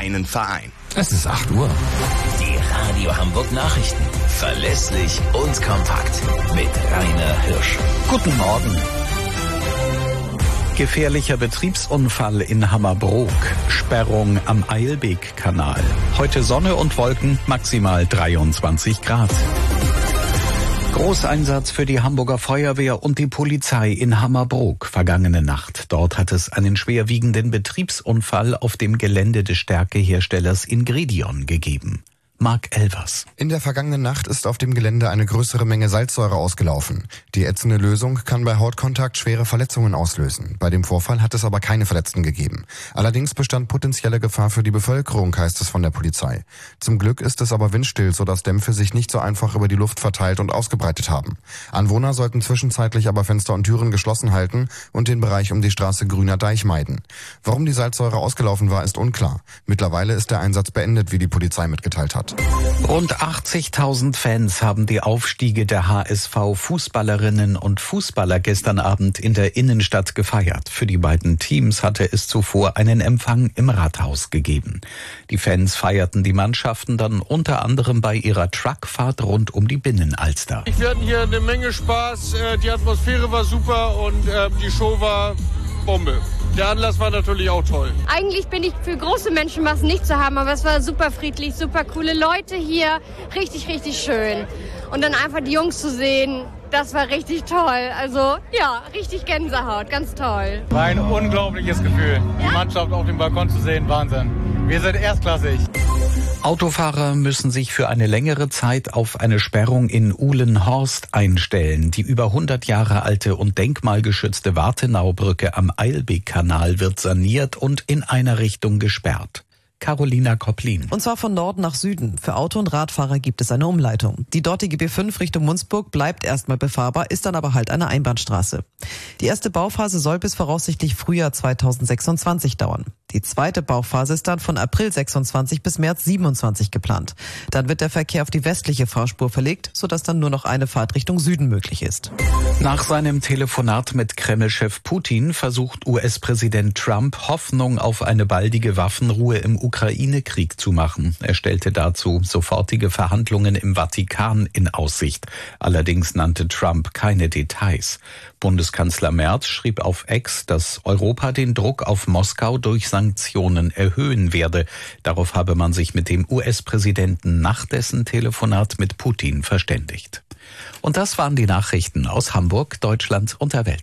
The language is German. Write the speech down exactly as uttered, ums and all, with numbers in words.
einen Verein. Es ist acht Uhr. Die Radio Hamburg Nachrichten. Verlässlich und kompakt. Mit Rainer Hirsch. Guten Morgen. Gefährlicher Betriebsunfall in Hammerbrook. Sperrung am Eilbek-Kanal. Heute Sonne und Wolken, maximal dreiundzwanzig Grad. Großeinsatz für die Hamburger Feuerwehr und die Polizei in Hammerbrook vergangene Nacht. Dort hat es einen schwerwiegenden Betriebsunfall auf dem Gelände des Stärkeherstellers Ingredion gegeben. Mark Elvers. In der vergangenen Nacht ist auf dem Gelände eine größere Menge Salzsäure ausgelaufen. Die ätzende Lösung kann bei Hautkontakt schwere Verletzungen auslösen. Bei dem Vorfall hat es aber keine Verletzten gegeben. Allerdings bestand potenzielle Gefahr für die Bevölkerung, heißt es von der Polizei. Zum Glück ist es aber windstill, sodass Dämpfe sich nicht so einfach über die Luft verteilt und ausgebreitet haben. Anwohner sollten zwischenzeitlich aber Fenster und Türen geschlossen halten und den Bereich um die Straße Grüner Deich meiden. Warum die Salzsäure ausgelaufen war, ist unklar. Mittlerweile ist der Einsatz beendet, wie die Polizei mitgeteilt hat. Rund achtzigtausend Fans haben die Aufstiege der H S V-Fußballerinnen und Fußballer gestern Abend in der Innenstadt gefeiert. Für die beiden Teams hatte es zuvor einen Empfang im Rathaus gegeben. Die Fans feierten die Mannschaften dann unter anderem bei ihrer Truckfahrt rund um die Binnenalster. Wir hatten hier eine Menge Spaß, die Atmosphäre war super und die Show war Bombe. Der Anlass war natürlich auch toll. Eigentlich bin ich für große Menschenmassen nicht zu haben, aber es war super friedlich, super coole Leute hier, richtig, richtig schön. Und dann einfach die Jungs zu sehen, das war richtig toll. Also ja, richtig Gänsehaut, ganz toll. War ein unglaubliches Gefühl, die Mannschaft auf dem Balkon zu sehen, Wahnsinn. Wir sind erstklassig. Autofahrer müssen sich für eine längere Zeit auf eine Sperrung in Uhlenhorst einstellen. Die über hundert Jahre alte und denkmalgeschützte Wartenaubrücke am Eilbek-Kanal wird saniert und in einer Richtung gesperrt. Carolina Kopplin. Und zwar von Norden nach Süden. Für Auto- und Radfahrer gibt es eine Umleitung. Die dortige B fünf Richtung Munzburg bleibt erstmal befahrbar, ist dann aber halt eine Einbahnstraße. Die erste Bauphase soll bis voraussichtlich Frühjahr zweitausendsechsundzwanzig dauern. Die zweite Bauphase ist dann von April sechsundzwanzig bis März siebenundzwanzig geplant. Dann wird der Verkehr auf die westliche Fahrspur verlegt, sodass dann nur noch eine Fahrt Richtung Süden möglich ist. Nach seinem Telefonat mit Kreml-Chef Putin versucht U S-Präsident Trump, Hoffnung auf eine baldige Waffenruhe im Ukraine-Krieg zu machen. Er stellte dazu sofortige Verhandlungen im Vatikan in Aussicht. Allerdings nannte Trump keine Details. Bundeskanzler Merz schrieb auf X, dass Europa den Druck auf Moskau durch Sanktionen erhöhen werde. Darauf habe man sich mit dem U S-Präsidenten nach dessen Telefonat mit Putin verständigt. Und das waren die Nachrichten aus Hamburg, Deutschland und der Welt.